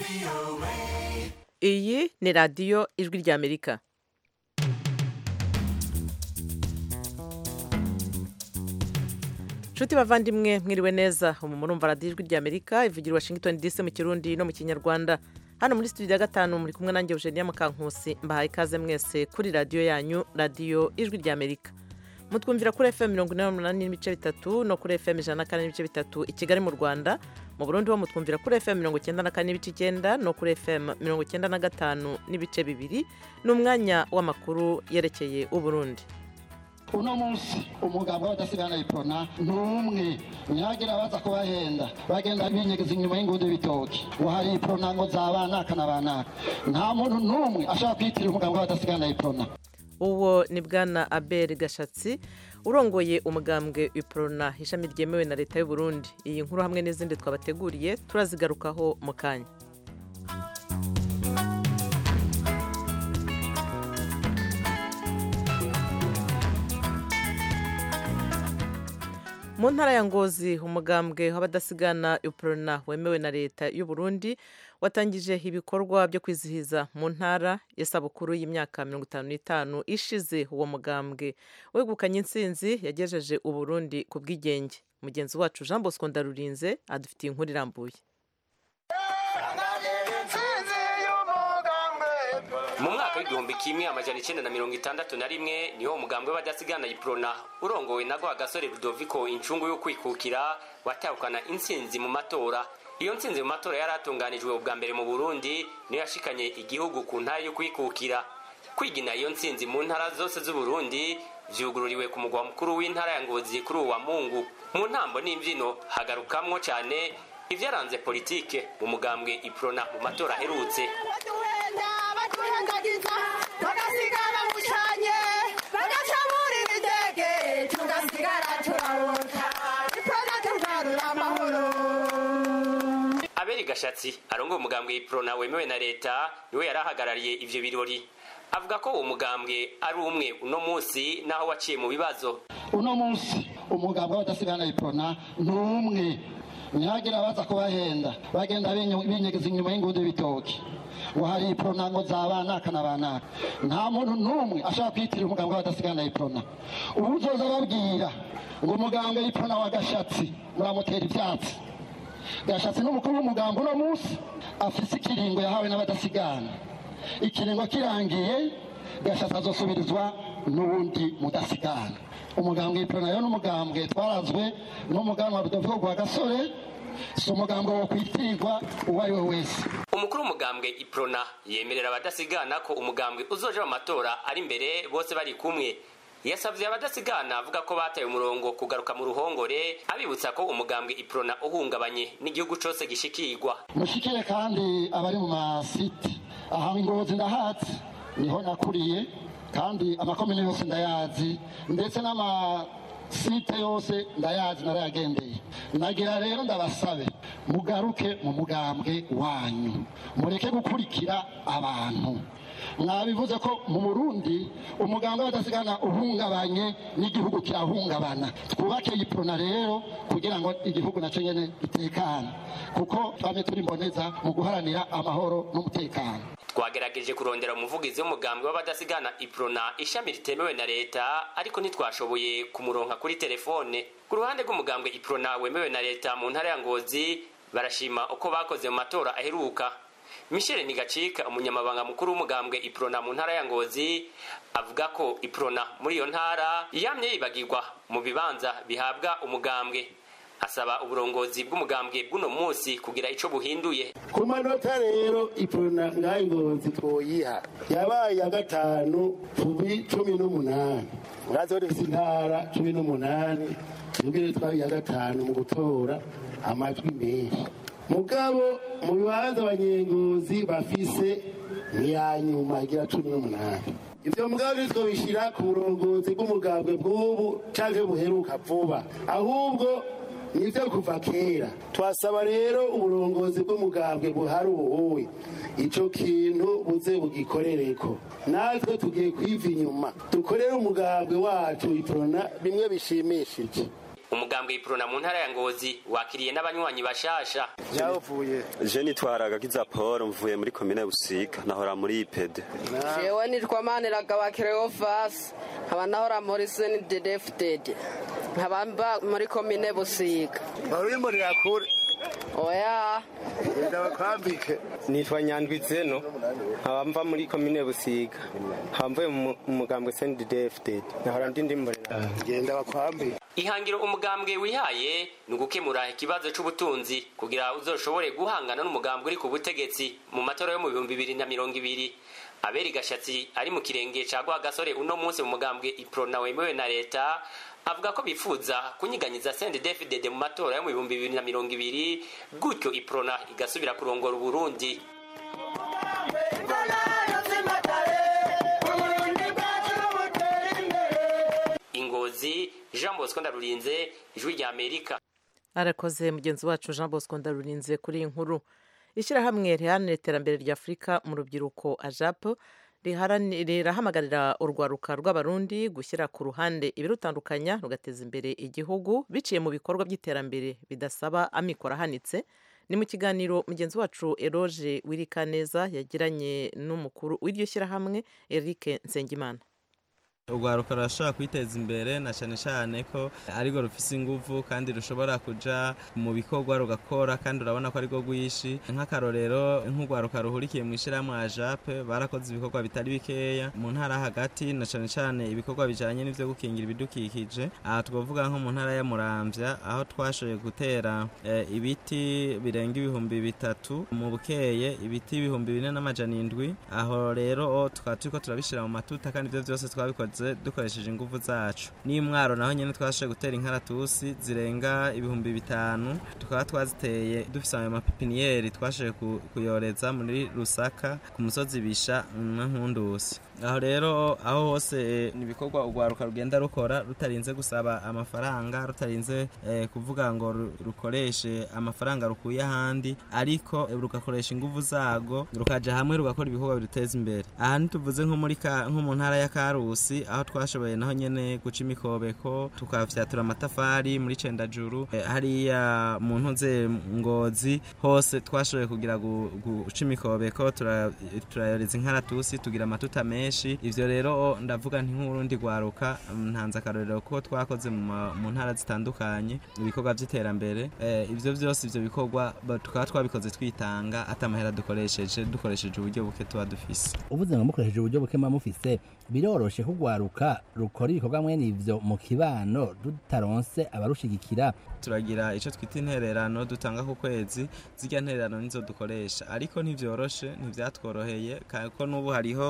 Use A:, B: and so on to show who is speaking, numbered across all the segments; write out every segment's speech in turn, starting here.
A: iyi ni radiyo ijwi ry'amerika. nshuti bavandimwe mwiriwe neza, murumva radiyo ijwi ry'amerika ivugira Washington DC mu kirundi no mu kinyarwanda. hano muri studio ya gatanu muri kumwe nanjye Eugenia Mukankusi, mbahaye ikaze mwese kuri radiyo yanyu, radiyo ijwi ry'amerika. mutwumvira kuri FM 88.3 no kuri FM 104.3 i Kigali mu Rwanda. mu Burundi ho mutwumvira kuri FM 94.9 no kuri FM 95.2. n'umwanya w'amakuru yerekeye u Burundi.
B: uno munsi umugabo w'abadasigana iprona n'umwe nyagira baza kubahenda bagenda binyegeza inyuma y'ingundi bitoki wahari iprona ngo zabanaka nabanaka, nta muntu n'umwe ashaka kwitira umugabo w'abadasigana iprona.
A: uwo ni bwana Abel Gashatsi urongoye umugambwe iprona, ishami ryemewe na leta y'u Burundi. iyi nkuru hamwe n'izindi twabateguriye turazigarukaho mu kanya. mu ntara ya Ngozi, umugambwe w'abadasigana iprona wemewe na leta y'u Burundi watangije ibikorwa byo kwizihiza mu ntara y'isabukuru y'imyaka 55 ishize uwo mugambwe wegukanye intsinzi yagejeje u Burundi ku bwigenge. mugenzi wacu Jean Bosco Ndarurinze adufitiye inkuru irambuye.
C: mu mwaka w'igihumbi kimwe amajana 1961 niho umugambwe w'abadasigana iprona urongowe na Rwagasore Rudoviko incungu yo kwikukira watahukana intsinzi mu matora. iyo ntsinzi mu matora yaratunganijwe ubwa mbere mu Burundi niyo yashikanye igihugu ku ntara yo kwikukira. kwigina iyo ntsinzi mu ntara zose z'u Burundi vyugururiwe ku mugwa mukuru w'intara ya Ngozi kuri uwa Mungu. mu ntambo n'imvyino hagarukamwo cyane ivyaranze politike mu mugambwe iprona mu matora aherutse. Abel Gashatsi arongoye umugambwe iprona wemewe na leta niwe yarahagarariye ivyo birori. avuga ko uwo mugambwe ari umwe uno munsi naho waciye mu bibazo.
B: uno munsi umugambwe w'abadasigana iprona n'umwe nyagira baza kubahenda bagenda binyegeza inyuma y'ingundi bitoki wahari iprona ngo zabanaka nabanaka, nta muntu n'umwe ashaka kwitira umugambwe w'abadasigana iprona. ubuzoza babwira ngo umugambwe iprona wa Gashatsi muramutera ivyatsi. Gashatsi n'umukuru w'umugambwe uno munsi afise ikiringo yahawe n'abadasigana. ikiringo kirangiye Gashatsi azosubirizwa n'ubundi mudasigana. umugambwe iprona yo n'umugambwe twarazwe n'umugambwe wa Rudoviko Rwagasore, si umugambwe wo kwitirwa uwo ari we wese.
C: umukuru w'umugambwe iprona yemerera abadasigana ko umugambwe uzoja mu matora ari imbere bose bari kumwe. yasavye abadasigana avuga ko bataye umurongo kugaruka mu ruhongore, abibutsa ko umugambwe iprona uhungabanye n'igihugu cose gishikirwa.
B: mushikire kandi abari mu masite aha Ngozi ndahatse niho nakuriye, kandi amakomine yose ndayazi ndetse n'amasite yose ndayazi narayagendeye. nagira rero ndabasabe mugaruke mu mugambwe wanyu, mureke gukurikira abantu. mwabivuze ko mu Burundi umugambwe w'abadasigana uhungabanye n'igihugu kirahungabana. twubake iprona rero kugira ngo igihugu nacyo nyene gitekane, kuko twame turi mboneza mu guharanira amahoro n'umutekano.
C: twagerageje kurondera umuvugizi w'umugambwe w'abadasigana iprona ishami ritemewe na leta, ariko ntitwashoboye kumuronka kuri telefone. ku ruhande rw'umugambwe iprona wemewe na leta mu ntara ya Ngozi barashima uko bakoze mu matora aheruka. Michel Nigacika umunyamabanga mukuru w'umugambwe iprona mu ntara ya Ngozi avuga ko iprona muri iyo ntara yamye yibagirwa mu bibanza bihabwa umugambwe. asaba uburongozi bw'umugambwe bw'uno munsi kugira ico buhinduye.
D: ku manota rero iprona ngaho Ngozi twoyiha yabaye ya gatanu kubi 18. murazo dufite intara 18 tubwire twabaye ya gatanu mu gutora amajwi menshi. mugabo mu bibanza abanyengozi bafise ntiyanyuma igira 18. ivyo mugabo twobishira ku burongozi bw'umugambwe bw'ubu canke buheruka vuba, ahubwo nivyo kuva kera. twasaba rero uburongozi bw'umugambwe buhari ubuhuwe ico kintu buze bugikorereko. natwe tugiye kwiva inyuma dukorere umugambwe wacu iprona bimwe bishimishije.
C: umugambwe iprona mu ntara ya Ngozi wakiriye n'abanywanyi bashasha.
D: Yavuye
E: je nitwaraga kizaporo mvuye muri komine Busiga nahora muri IPD.
F: Jewe nitwa Maniragaba Cleophas nkaba nahora muri CNDD-FDD nkaba muri komine Busiga.
D: Baruyimurira kure
F: oya
D: ndabakwambike.
G: Nitwa Nyandwizeno nkaba mva muri komine Busiga nkaba mvuye mu mugambwe CNDD-FDD nahora ndimborera
D: genda bakwambike.
C: Ihangiro umugambwe wihaye ni ugukemura ikibazo c'ubutunzi kugira uzoshobore guhangana n'umugambwe uri ku butegetsi mu matora yo mu 2020. Aberi Gashatsi ari mu kirenge ca Rwagasore uno munsi mu mugambwe iprona wemewe na leta avuga ko bifuza kunyiganyiza CNDD-FDD mu matora yo mu 2020 gutyo iprona igasubira kurongora Burundi. Ingozi, Jean Bosco Ndarurinze, Ijwi rya Amerika.
A: Arakoze mugenzi wacu Jean Bosco Ndarurinze kuri inkuru. Ishyirahamwe riharanira iterambere rya Afurika mu rubyiruko AJAP rirahamagarira urwaruka rw'abarundi gushyira ku ruhande ibirutandukanya rugateza imbere igihugu biciye mu bikorwa by'iterambere bidasaba amikoro ahanitse. Ni mu kiganiro mugenzi wacu Eroge Wirikaneza yagiranye n'umukuru w'iryo shyirahamwe Eric Nsengimana.
H: urwaruka rurashobora kwiteza imbere na cyane cyane ko arirwo rufise inguvu kandi rushobora kuja mu bikorwa rugakora kandi urabona ko arirwo rwishi nk'akarorero nk'urwaruka ruhurikiye mu ishyirahamwe AJAP barakoze ibikorwa bitari bikeya mu ntara hagati na cyane cyane ibikorwa bijanye n'ivyo gukingira ibidukikije. Aha twavuga nko mu ntara ya Muramvya aho twashoboye gutera ibiti birenga 3,000 mu Bukeye ibiti 4,407. Aho rero tukaba turiko turabishira mu matuta kandi ivyo vyose twabikoze dukoresheje ingufu zacu. N'Imwaro naho nyene twashoboye gutera inkaratusi zirenga 5,000 tukaba twaziteye dufise ayo mapipiniyeri twashoboye kuyoreza muri Rusaka ku musozi Bisha na Nkundusi. Aho rero aho hose nibikorwa urwaruka rugenda rukora rutarinze gusaba amafaranga rutarinze kuvuga ngo rukoreshe amafaranga rukuye ahandi ariko rugakoresha ingufu zago rukaja hamwe rugakora ibikorwa biruteza imbere. Aha nituvuze nko mu ntara ya Karusi aho twashoboye naho nyene guca imikobeko tukafyatura amatafari muri Cendajuru hariya mu ntuze Ngozi hose twashoboye kugira guca imikobeko turayoreza inkaratusi tugira amatuta ivyo rero ndavuga nti nk'urundi rwaruka ntanza akarorero ko twakoze mu ntara zitandukanye ibikorwa by'iterambere. Ivyo byose ivyo bikorwa tukaba twabikoze twitanga atamahera dukoresheje uburyo buke tuba dufise.
I: Uvuze ngo mukoresheje uburyo buke mufise biroroshe kugwaruka rukora ibikorwa mwene ivyo mu kibano dutaronse abarushigikira.
H: Turagira ico twita intererano dutanga ku kwezi zirya ntererano nizo dukoresha ariko ntivyoroshe ntivyatworoheye kuko n'ubu hariho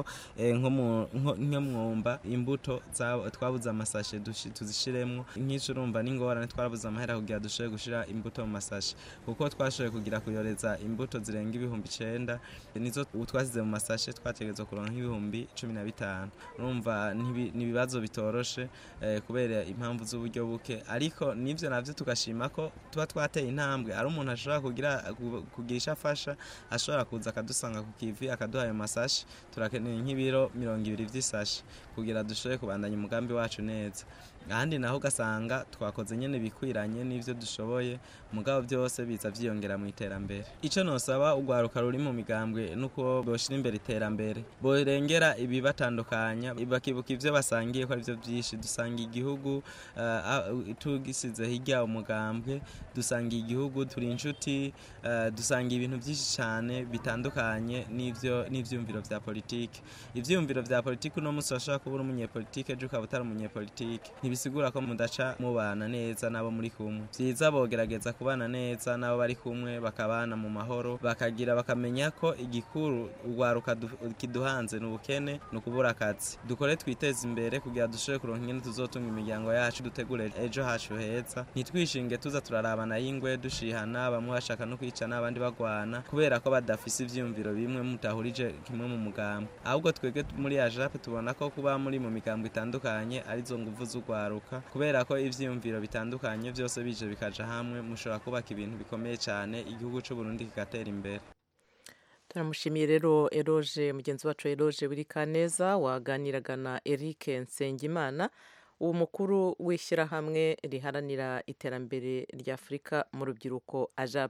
H: nk'umwumba imbuto twabuze amasashe tuzishiremwo nk'ico urumva n'ingorane twarabuze amahera kugira dushoboye gushira imbuto mu masashe kuko twashoboye kugira kuyoreza imbuto zirenga 9,000 nizo twasize mu masashe twategezwe kuronka 15,000. Urumva nibibazo bitoroshe kubera impamvu z'uburyo buke ariko nivyo navyo tugashima ko tuba twateye intambwe ari umuntu ashobora kugirisha afasha ashobora kuza akadusanga ku kivi akaduha ayo masashe turakeneye nk'ibiro 20 vy'isashe kugira dushoboye kubandanya umugambi wacu neza. Ahandi naho ugasanga twakoze nyene bikwiranye n'ivyo dushoboye mugabo byose biza vyiyongera mu iterambere. Ico nosaba urwaruka ruri mu migambwe nuko boshira imbere iterambere borengera ibibatandukanya bakibuka ivyo basangiye ko arivyo byinshi dusanga igihugu tugisize hirya umugambwe dusanga igihugu turi inshuti dusanga ibintu byinshi cyane bitandukanye n'ivyumviro vya politike. Ivyumviro vya politike no musi washaka kubura umunyepolitike ejo ukaba utari umunyepolitike bisigura ko mudaca mubana neza nabo muri kumwe. Vyiza bogerageza kubana neza nabo bari kumwe bakabana mu mahoro bakamenya ko igikuru urwaruka kiduhanze n'ubukene no kubura akazi. Dukore twiteze imbere kugira dushobore kuronka ingene tuzotunga imiryango yacu dutegure ejo hacu heza. Nitwishinge tuza turarabana y'ingwe dushihana bamwe bashaka no kwicana abandi bagwana kubera ko badafise ivyumviro bimwe mutahurije kimwe mu mugambo. Ahubwo twege muri AJAP tubona ko kuba muri mu migambo itandukanye arizo nguvu z'urwaruka kubera ko ivyiyumviro bitandukanye byose bije bikaja hamwe mushobora kubaka ibintu bikomeye cyane igihugu cy'u Burundi kigatera imbere.
A: Turamushimiye rero Eroge mugenzi wacu Eroge Wirikaneza waganiraga na Eric Nsengimana uwo mukuru w'ishyirahamwe riharanira iterambere rya Afurika mu rubyiruko AJAP.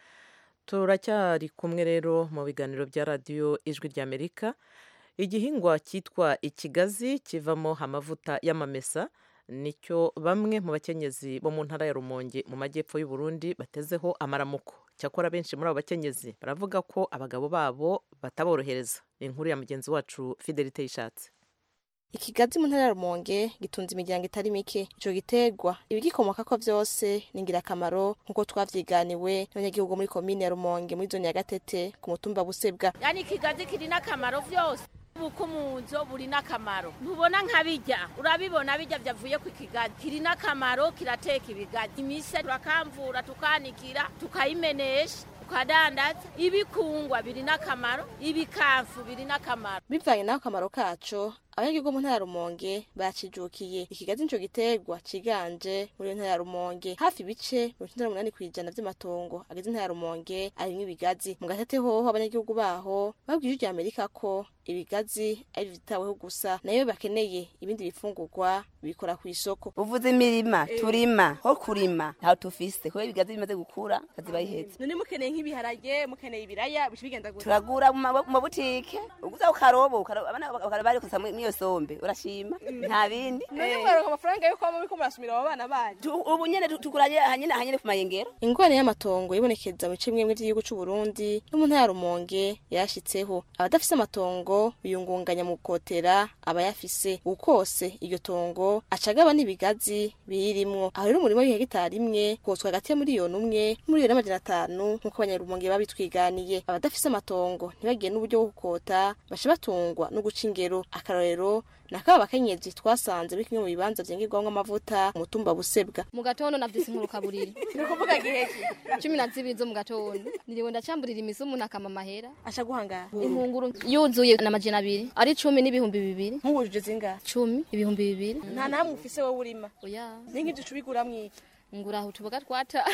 A: Turacyari kumwe rero mu biganiro bya radiyo Ijwi ry'Amerika. Igihingwa cyitwa ikigazi kivamo amavuta y'amamesa nicyo bamwe mu bakenyezi bo mu ntara ya Rumonge mu majyepfo y'u Burundi batezeho amaramuko. Cyakora benshi muri abo bakenyezi baravuga ko abagabo babo bataborohereza. Inkuru ya mugenzi wacu Fidelite Yishatse.
J: Ikigazi mu ntara ya Rumonge gitunze imiryango itari mike. Ico giterwa ibigikomoka ko vyose ni ngirakamaro nkuko twavyiganiwe n'abanyagihugu muri komine ya Rumonge muri zone ya Gatete ku mutumba Busebwa.
K: Yani ikigazi kiri n'akamaro vyose. Bukumunzo buri n'akamaro. Ntubona nkabijya. Urabibona bijya byavuye ku kigazi. Kiri n'akamaro kirateka ibigazi. Imise turakamvura tukanikira tukayimenesha. Ukadandaza ibikungwa biri n'akamaro, ibikamfu biri n'akamaro.
J: Bivanye n'ako kamaro kaco, abanyagihugu mu ntara ya Rumonge bacijukiye. Ikigazi nico giterwa ciganje muri ntara ya Rumonge. Hafi bice 98% vy'amatongo ageze ntara ya Rumonge arimwe ibigazi. Mu Gatete hoho abanyagihugu baho babwije ijya Amerika ko ibigazi ari vitaweho gusa nayo bakeneye ibindi bifungurwa bikora ku isoko.
L: Uvuze imirima turima ho kurima ntaho tufise ko ibigazi bimaze gukura kazibayiheze.
J: None mukeneye nk'ibiharage, mukeneye ibiraya bishibigenda gute?
L: Turagura mu butike uguza ukarobo abana bakarabari kusamwe niyo sombe urashima nta bindi.
J: None mwaronka amafaranga yo kwamo biko murasumira abo bana banyu.
L: Ubu nyene tukuraje hanyene ku mayengero.
J: Ingwane y'amatongo ibonekeza mu cimwe mw'igihugu cy'u Burundi no mu ntara ya Rumonge yashitseho. Abadafise amatongo biyungunganya mu kotera abayafise ukose iryo tongo acagaba n'ibigazi birimwo. Aho rero umurimo w'ihegitari imwe koswa hagati ya miliyoni 1 miliyoni 500 nkuko abanyarumonge babitwiganiye. Abadafise amatongo ntibagiye n'uburyo bwo gukota bashe batungwa no guca ingero. Akarorero nakaba bakenyezi twasanze muri kimwe mu bibanza vyengirwamwe amavuta mu mutumba Busebwa.
M: Mu gatondo navyise inkuruka buriri.
J: Ni kuvuga giheki
M: 12 zo mu gatondo. Niriwe ndacamburira imizi umuntu akama mahera.
J: Asha guhangara.
M: Inkunguru yuzuye na majana 2 ari 10 n'ibihumbi 2.
J: Nkubujije zinga?
M: 10 ibihumbi 2.
J: Nta namwe ufise wowe urima.
M: Oya.
J: Ninki ducubigura mwiki?
M: Ngura aho tuboga twata.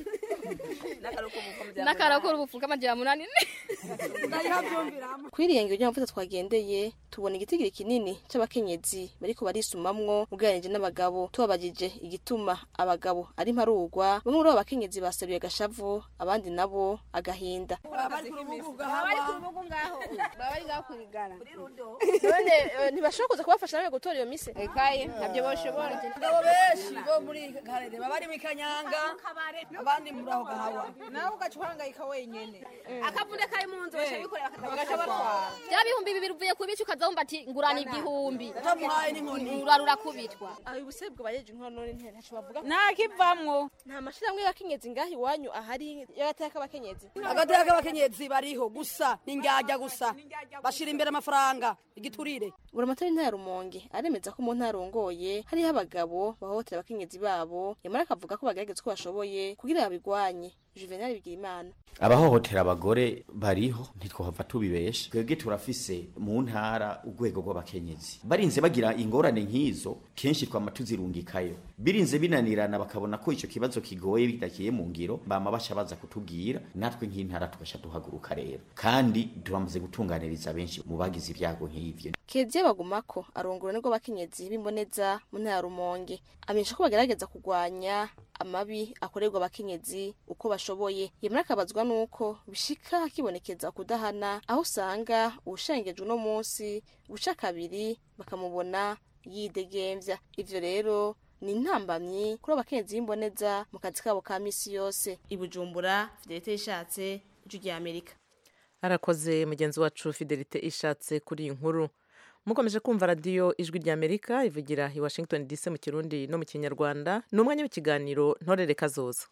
M: Nakarako ubufuka amajana 8.
J: Kwiriyenge y'amavuta twagendeye tubona igitigiri kinini c'abakenyezi bariko barisumamwo uganije n'abagabo. Tubabajije igituma abagabo ari mparugwa bamwe muri abo bakenyezi baseruye gashavu abandi nabo agahinda.
K: Abari ku rubugu ngaho. Bari ngaho kurigara.
J: None ntibashobora kuza kubafasha nawe gutora iyo mise.
K: Ekaye ntabyo boshobora.
N: Ngabo benshi bo muri Karere babari mu Kanyanga abandi muri aho gahawa.
K: Nawe ugacuhangayika wenyene. Akavunde kari mu nzu bashabikorera
M: akabatwara. Bya bihumbi 2 uvuye kubica ukazomba ati ngurana igihumbi.
N: Tamuhaye n'inkoni.
M: Urarura kubitwa.
J: Aho ubusebwe bayeje inkono ntacu bavuga.
K: Nakivamwo.
J: Nta mashiramwe y'abakenyezi ngahi iwanyu ahari y'agateka abakenyezi.
N: Agateka abakenyezi bariho gusa ningyajya gusa. Bashira imbere amafaranga igiturire.
J: Buramatari ntara Rumonge aremeza ko mu ntara rongoye hari abagabo bahotera abakenyezi babo yamara akavuga ko bagerageza ko bashoboye kugira babigwanye. Juvenal Bigirimana.
O: Abahohotera abagore bariho ntitwohava tubibesha. Twebwe turafise mu ntara urwego rw'abakenyezi. Barinze bagira ingorane nk'izo kenshi twamatuzirungikayo. Birinze binanirana bakabona ko ico kibazo kigoye bidakiye mu ngiro bama bashabaza kutubwira natwe nk'intara tugasha duhaguruka rero. Kandi turamaze gutunganiriza benshi mu bagize ibyago nk'ivyo.
J: Kezie bagumako arongora nibwo bakenyezi bimboneza mu ntara Rumonge. Amenyesha ko bagerageza kugwanya amabi akorerwa abakenyezi uko bashoboye. Yemera akabazwa nuko bishika kibonekeza kudahana aho usanga ushengejwe no munsi guca kabiri bakamubona yidegemvya. Ivyo rero ni intambamyi kuri abakenyezi bimboneza mu kazi kabo ka misi yose. Ibujumbura Fidelite Yishatse Ijwi ry'Amerika.
A: Arakoze mugenzi wacu Fidelite Yishatse kuri inkuru. Mukomeje kumva radiyo Ijwi ry'Amerika ivugira i Washington DC mu Kirundi no mu Kinyarwanda. Ni umwanya w'ikiganiro Ntorere Kazoza.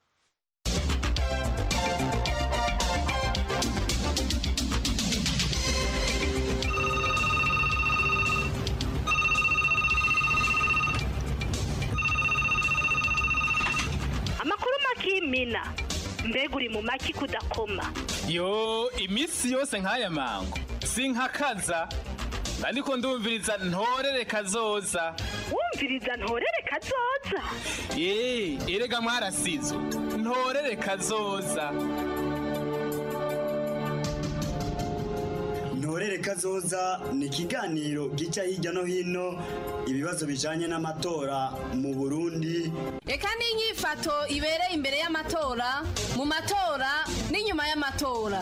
P: Amakuru makimina mbega uri mu maki kudakoma.
Q: Yo imisi yose nk'aya mango sinkakaza ariko ndumviriza Ntorere Kazoza.
P: Wumviriza Ntorere Kazoza?
Q: Erega mwarasizo Ntorere Kazoza.
R: Ntorere kazoza ni ikiganiro gica hirya no hino ibibazo bijanye n'amatora mu Burundi.
S: Eka n'inyifato ibereye imbere y'amatora, mu matora n'inyuma y'amatora.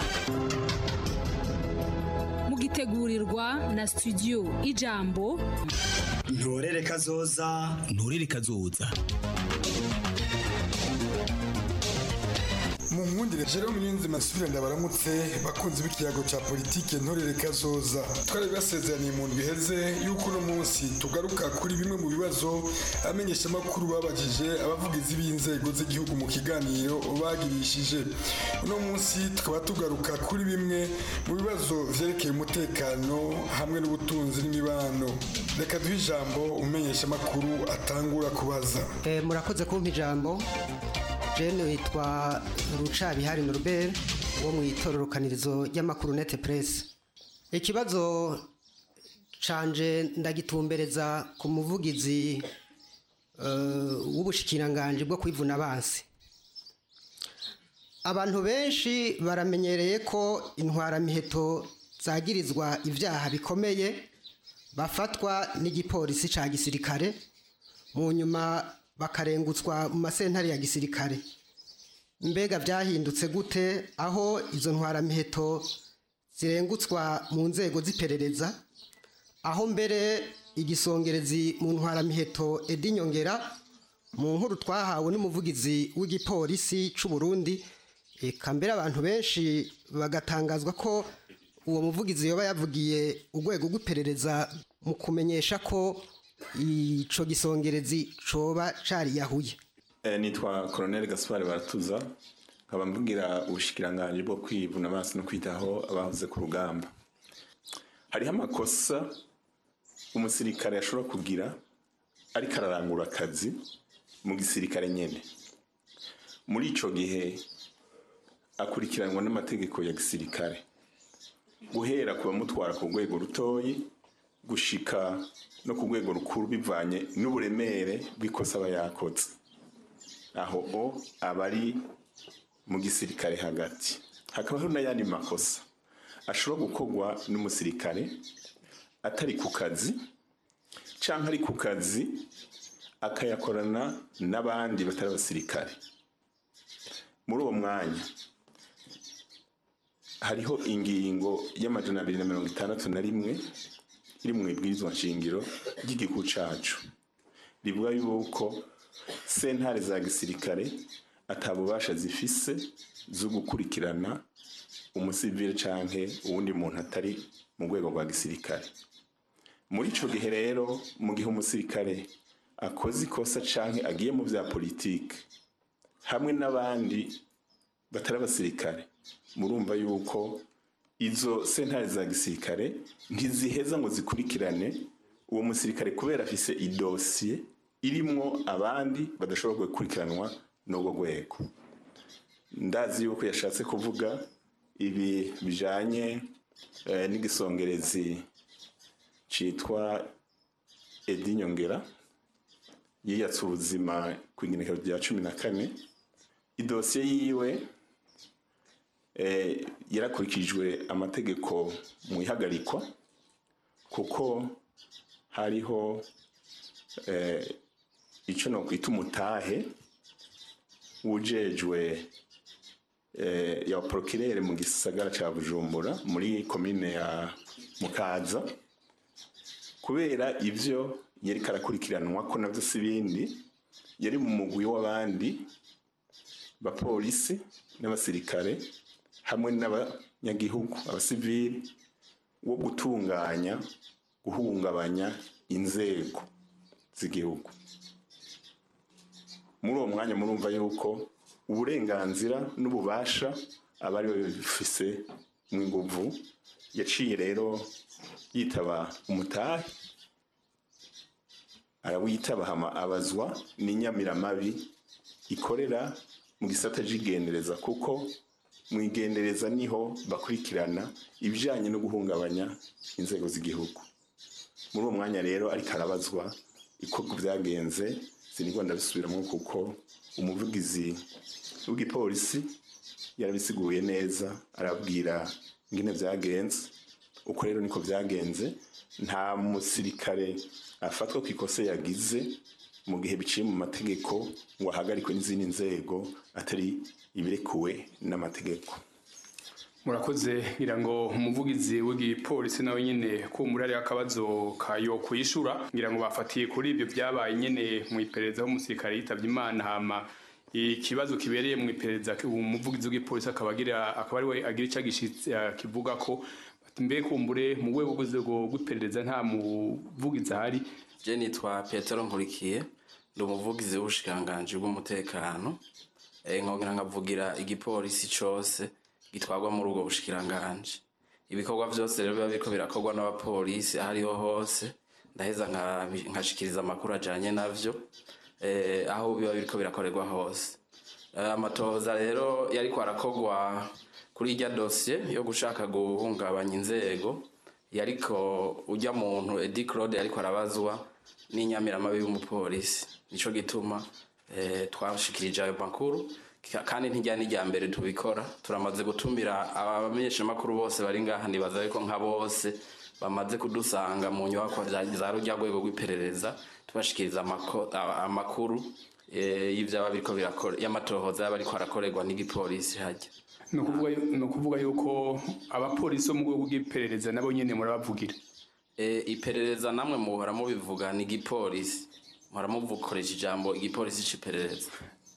S: Mugitegurirwa na studio Ijambo.
R: Ntorere kazoza.
T: Ntorere kazoza.
U: mu nkundire Jerome Niyonzima asubira ndabaramutse bakunze b'ikiyago ca politike ntorere kazoza twari basezeraniye mu ndwi iheze yuko uno munsi tugaruka kuri bimwe mu bibazo amenyesha makuru babajije abavugizi b'inzego z'igihugu mu kiganiro bagirishije uno munsi tukaba tugaruka kuri bimwe mu bibazo vyerekeye umutekano hamwe n'ubutunzi n'imibano reka duhe ijambo umenyesha makuru atangura kubaza
V: murakoze kumpa ijambo Jene witwa Rucabihari Norbert wo mu itororokanirizo ry'amakuru Net Press. Ikibazo canje ndagitumbereza ku muvugizi w'ubushikiranganje bwo kwivuna abansi. Abantu benshi baramenyereye ko intwara miheto zagirizwa ivyaha bikomeye bafatwa n'igipolisi ca gisirikare mu nyuma bakarengutswa mu masentari ya gisirikare mbega vyahindutse gute aho izo ntwara miheto zirengutswa mu nzego z'iperereza aho mbere igisongerezi mu ntwara miheto Edi Nyongera mu nkuru twahawe n'umuvugizi w'igipolisi c'u Burundi eka mbere abantu benshi bagatangazwa ko uwo muvugizi yoba yavugiye urwego rw'iperereza mu kumenyesha ko ico gisongerezi coba cari yahuye
W: nitwa Colonel Gaspard Baratuza nkaba mvugira ubushikiranganje bwo kwivuna amaso no kwitaho abahoze ku rugamba hariho amakosa umusirikare yashobora kugira ariko ararangura akazi mu gisirikare nyene muri ico gihe akurikiranwa n'amategeko ya gisirikare guhera ku bamutwara ku rwego rutoyi gushika no ku rwego rukuru bivanye n'uburemere bw'ikosa aba yakoze aho abari mu gisirikare hagati hakaba hari n'ayandi makosa ashobora gukorwa n'umusirikare atari ku kazi canke ari ku kazi akayakorana n'abandi batari abasirikare muri uwo mwanya hariho ingingo y'amajana 261 iri mu ibwirizwa nshingiro ry'igihugu cacu rivuga yuko sentare za gisirikare atabubasha zifise zo gukurikirana umusivile canke uwundi muntu atari mu rwego rwa gisirikare muri ico gihe rero mu gihe umusirikare akoze ikosa canke agiye mu vya politike hamwe n'abandi batari abasirikare murumva yuko izo sentare za gisirikare ntiziheza ngo zikurikirane uwo musirikare kubera afise idosiye irimwo abandi badashobora gukurikiranwa n'ubwo rwego ndazi yuko yashatse kuvuga ibi bijanye n'igisongerezi citwa Edi Nyongera yiyatse ubuzima ku igenekerezo rya 14 idosiye yiwe yarakurikijwe amategeko mu ihagarikwa kuko hariho ico no kwita umutahe ujejwe ya procureur mu gisagara ca Bujumbura muri commune ya Mukaza kubera ivyo yari karakurikiranwa ko navyo sibindi yari mu mugwi w'abandi bapolisi n'abasirikare hamwe n'abanyagihugu abasivili wo gutunganya guhungabanya inzego z'igihugu muri uwo mwanya murumva yuko uburenganzira n'ububasha abari babifise mu nguvu yaciye rero yitaba umutahe arawitaba hama abazwa n'inyamiramabi ikorera mu gisata cy'igendereza kuko mu igendereza niho bakurikirana ibijanye no guhungabanya inzego z'igihugu muri uwo mwanya rero ariko arabazwa ikorwa byagenze sinigwa ndabisubiramo kuko umuvugizi w'igipolisi yarabisiguye neza arabwira ingene byagenze uko rero niko byagenze nta musirikare afatwa ku ikosa yagize mu gihe biciye mu mategeko ngo ahagarikwe n'izindi nzego atari ibirekuwe n'amategeko.
Q: Murakoze ngira ngo umuvugizi w'igipolisi nawe nyene ko muri ari akabazo kayo kuyishura ngira ngo bafatiye kuri ibyo byabaye nyene mu iperereza ho umusirikare yitavye Imana hama ikibazo kibereye mu iperereza umuvugizi w'igipolisi akaba ari we agira icyo gishitse kivuga ko mbe kumbure mu rwego rw'iperereza nta muvugizi ahari.
B: Je nitwa Petero Nkurikiye ndi umuvugizi w'ubushikiranganji bw'umutekano nkongera nkavugira igipolisi cose gitwagwa muri ubwo bushikiranganji. Ibikorwa byose rero biba biriko birakorwa n'abapolisi ahariho hose ndaheza nkashikiriza amakuru ajanye navyo aho biba biriko birakorerwa hose. Amatohoza rero yariko arakorwa kuri irya dosiye yo gushaka guhungabanya inzego yariko ujya muntu Edi Claude yariko arabazwa n'inyamiramabi y'umupolisi nico gituma twashikirije ayo makuru kandi ntijyana ijya mbere tubikora turamaze gutumira abamenyesha makuru bose bari ngaha nibaza ariko nka bose bamaze kudusanga mu nyubako za rujya rwego rw'iperereza tubashikiriza amakuru y'ivyaba biriko birakora y'amatohoza y'abariko arakorerwa n'igipolisi hajya.
Q: No kuvuga yuko abapolisi mu rwego rw'iperereza nabo nyene murabavugira.
B: Iperereza namwe muhora mubivuga ni igipolisi muhora muvukoresha ijambo igipolisi c'iperereza.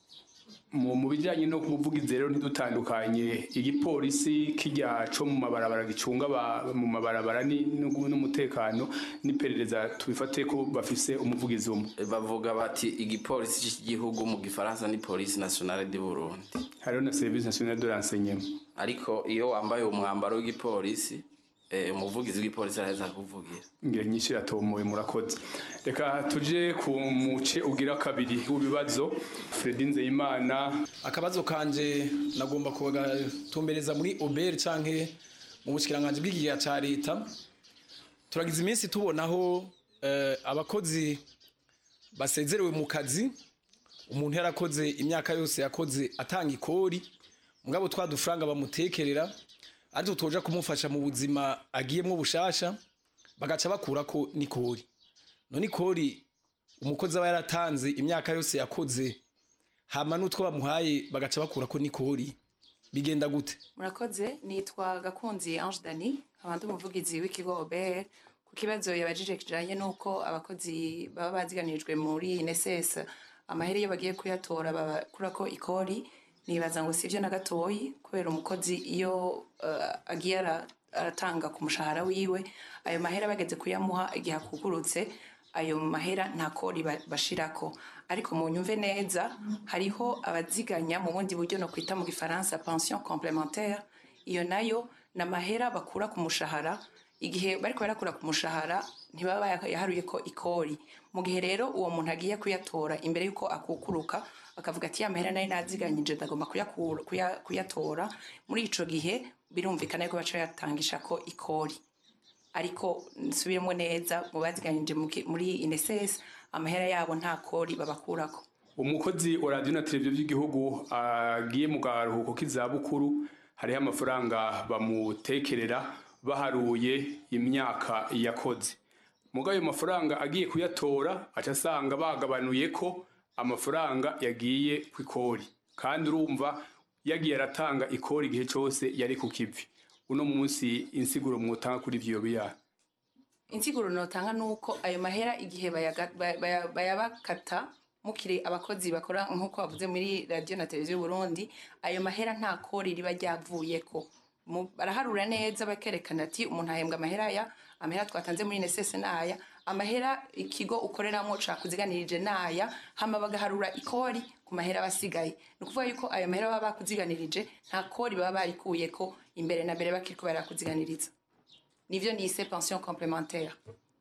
Q: Mu bijanye no kuvugiza rero ntidutandukanye igipolisi kijya co mu mabarabara gicunga mu mabarabara n'umutekano n'iperereza tubifate ko bafise umuvugizi umwe.
B: Bavuga bati igipolisi cy'igihugu mu gifaransa ni Police Nationale du Burundi.
Q: Hariho na Service National de Renseignement.
B: Ariko iyo wambaye umwambaro w'igipolisi umuvugizi w'igipolisi araheza kuvugira.
Q: Ngira nyinshi atomoye murakoze. Reka tuje ku muce ugira kabiri w'ibibazo. Fredy Nzeyimana,
E: akabazo kanje nagomba kubatumbereza muri Obert canke mu bushikiranganje bw'igihe ca leta. Turagize iminsi tubonaho abakozi basezerewe mu kazi, umuntu yarakoze imyaka yose yakoze atanga ikori, mugabo twadufaranga bamutekerera ariko twoja kumufasha mu buzima agiyemwo bushasha bagaca bakurako nikori. None ikori umukozi aba yaratanze imyaka yose yakoze hama n'utwo bamuhaye bagaca bakurako nikori bigenda gute?
T: Murakoze, nitwa Gakunzi Ange Dani abandi umuvugizi w'ikigo Obert ku kibazo yabajije kijanye nuko abakozi baba baziganirijwe muri NSS amahere yo bagiye kuyatora bakurako ikori. Nibaza ngo sivyo na gatoyi kubera umukozi iyo agiye aratanga ku mushahara wiwe ayo mahera bageze kuyamuha igihe akugurutse ayo mahera nta kori bashirako. Ariko mu nyumve neza hariho abaziganya mu bundi buryo no kwita mu gifaransa pension complémentaire. Iyo nayo na mahera bakura ku mushahara igihe bariko barakura ku mushahara ntibaba yaharuye ko ikori. Mu gihe rero uwo muntu agiye kuyatora imbere yuko akukuruka akavuga ati amahera nari naziganyije ndagomba kuyatora muri ico gihe birumvikana yuko baca yatangisha ko ikori. Ariko nsubiremo neza mu baziganyije muri NSS amahera yabo nta kori babakurako.
Q: Umukozi wa radio na televiziyo by'igihugu agiye mu garuhuko k'izabukuru hariho amafaranga bamutekerera baharuye imyaka yakoze. Mugayo ayo mafaranga agiye kuyatora aca asanga bagabanuye ko amafaranga yagiye ku ikori kandi urumva yagiye aratanga ikori igihe cyose yari ku kivi. Uno munsi insiguro mwotanga kuri ivyo biya?
T: Insiguro notanga nuko ayo mahera igihe bayabakata mukiri abakozi bakora nkuko bavuze muri radio na televiziyo Burundi ayo mahera nta kori riba ryavuyeko. Baraharura neza bakerekana ati umuntu ahembwa amahera twatanze muri NSS naya amahera ikigo ukoreramo ca kuziganirije naya hama bagaharura ikori ku mahera basigaye. Nukuvuga yuko ayo mahera baba bakuziganirije nta kori baba barikuyeko imbere na mbere bakiriko barakuziganiriza. Nivyo nise pension complémentaire.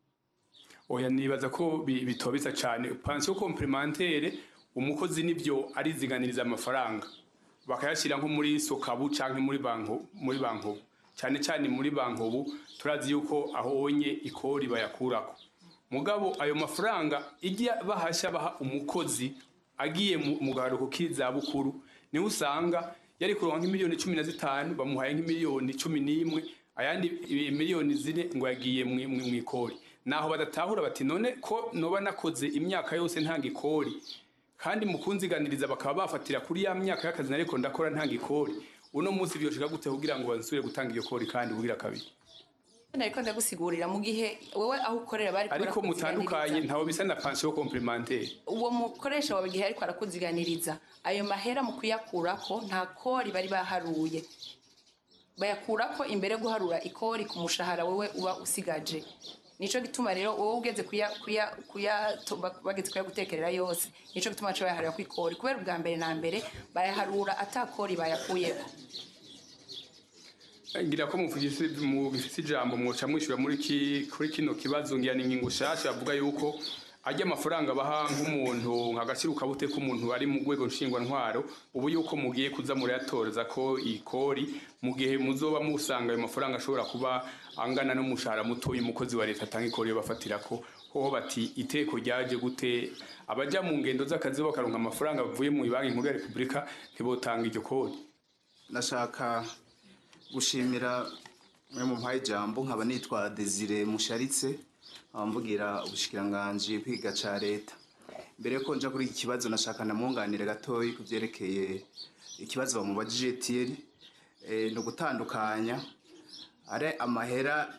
Q: Oya nibaza ko bitobisa cyane pension complémentaire umukozi nivyo ariziganiriza amafaranga bakayashira nko muri Sokabu canke muri banko cyane muri bankobu turazi yuko aho onye ikori bayakurako. Mugabo ayo mafaranga ijya bahasha baha umukozi agiye mu garuko k'izabukuru ni usanga yari kuronka nk'imiliyoni 15 bamuhaye nk'imiliyoni 11 ayandi miliyoni zine ngo yagiye mu ikori naho badatahura bati none ko noba nakoze imyaka yose ntanga ikori kandi mu kunziganiriza bakaba bafatira kuri ya myaka y'akazi nariko ndakora ntanga ikori uno munsi byoshika gute kugira ngo bansubire gutanga iyo kori kandi bugira kabiri
T: nariko ndagusigurira mu gihe wewe aho ukorera bari
Q: ariko mutandukanye ntawo bisa na pension complémentaire
T: uwo mukoresha wawe gihe ariko arakuziganiriza ayo mahera mu kuyakurako nta kori bari baharuye bayakurako imbere guharura ikori ku mushahara wewe uba usigaje nico gituma rero wowe ugeze bageze kuyagutekerera yose nico gituma cyo bayaharura ku ikori kubera ubwa mbere na mbere bayaharura atakori bayakuyeko
Q: ngira ko mufise ijambo mwoca mwishura kuri kino kibazo ngira ni ingingo shasha bavuga yuko ajya amafaranga baha nk'umuntu nk'agaciro kabute k'umuntu ari mu rwego nshingwantwaro ubu yuko mugiye kuza murayatoreza ko ikori mu gihe muzoba musanga ayo mafaranga ashobora kuba angana n'umushahara muto y'umukozi wa leta atanga ikori bafatira ko hoho bati iteko ryaje gute abaja mu ngendo z'akazi bakaronka amafaranga bavuye mu banki nkuru ya Republika ntibotanga iryo kori
D: nashaka gushimira mwe mu mpaye ijambo nkaba nitwa Desire Musharitse amvugira ubushikiranganje kwiga ca leta mbere ko nja kuri iki kibazo nashaka namwunganire gatoyi kuvyerekeye ikibazo bamubajije Thierry no gutandukanya are amahera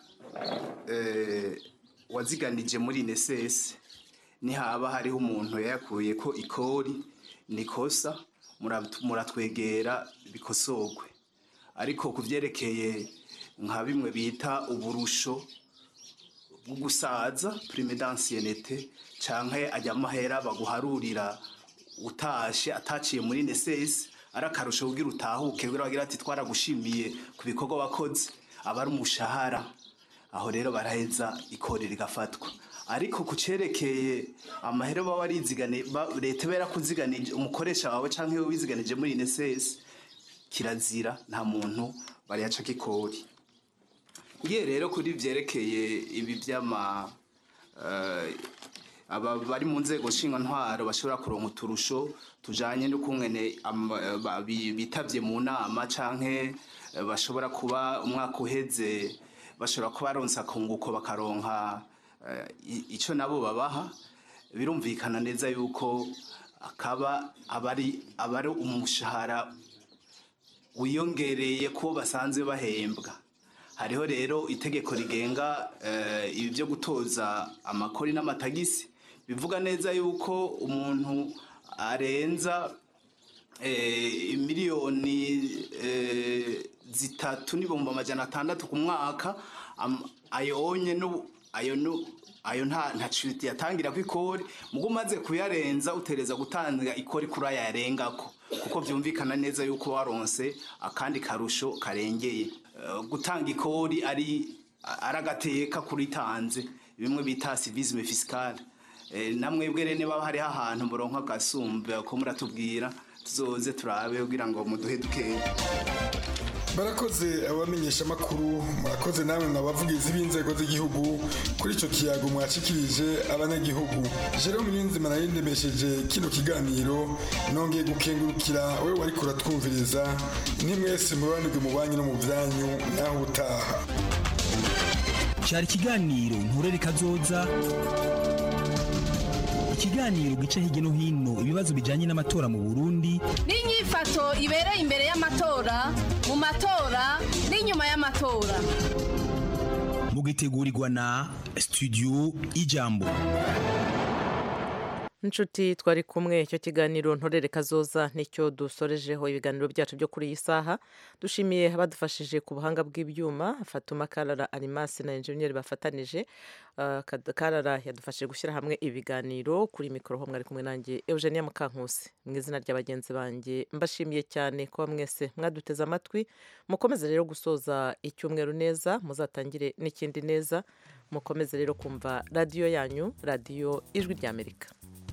D: waziganije muri NSS ni haba hariho umuntu yakuye ko ikori nikosa muratwegera bikosogwe ariko kuvyerekeye nka bimwe bita uburusho gusaza prime d'ancienneté canke ajya mahera baguharurira utashe ataciye muri NSS arakarusho kugira utahuke kugira bagira ati twaragushimiye ku bikorwa wakoze abari umushahara aho rero baraheza ikori rigafatwa ariko kucerekeye amahera baba barizigane leta bera kuziganije umukoresha wawe canke wiziganije muri NSS kirazira nta muntu bari yaca kikori ngiye rero kuri vyerekeye ibi vyama aba bari mu nzego ntwaro bashobora kuronka uturusho tujanye no kungene bitavye mu nama canke bashobora kuba umwaka uheze bashobora kuba ronsa kunguko bakaronka ico nabo babaha birumvikana neza yuko akaba abari umushahara wiyongereye ko basanzwe bahembwa hariho rero itegeko rigenga ibi byo gutoza amakori n'amatagisi bivuga neza yuko umuntu arenza miliyoni 3,600,000 ku mwaka ayo nta citi yatangira ku ikori mugo umaze kuyarenza utereza gutanga ikori kuri ayarengako kuko vyumvikana neza yuko waronse akandi karusho karengeye gutanga ikori ari aragateka kuri tanze bimwe bita civisme fiscal namwe bwere niba hari ahantu muronka gasumbe ko muratubwira tuzoze turabe kugira ngo muduhe dukeye
U: barakoze abamenyesha makuru murakoze namwe mwabavugizi b'inzego z'igihugu kuri ico kiyago mwashikirije abanyagihugu Jerome Nyunzima narindemesheje kino kiganiro nongeye gukengurukira wewe wari kuratwumviriza ni mwese mubanirwe mu banyu no mu byanyu naho utaha
F: cyari kiganiro nturere kazoza ikiganiro gice hirya no hino ibibazo bijanye n'amatora mu Burundi
S: n'inyifato ibereye imbere y'amatora mu matora n'inyuma y'amatora
F: mugitegurirwa na studio Ijambo.
A: Inshuti twari kumwe icyo kiganiro ntorere kazoza nicyo dusorejeho ibiganiro byacu byo kuri iyi saha dushimiye abadufashije ku buhanga bw'ibyuma Fatuma Karara Arimasi na engineer bafatanije Karara yadufashije gushyira hamwe ibiganiro kuri mikoro ho mwari kumwe nanjye Eugenia Mukankusi mu izina ry'abagenzi banjye mbashimiye cyane ko mwese mwaduteze amatwi mukomeze rero gusoza icyumweru neza muzatangire n'ikindi neza mukomeze rero kumva radio yanyu radio Ijwi ry'Amerika.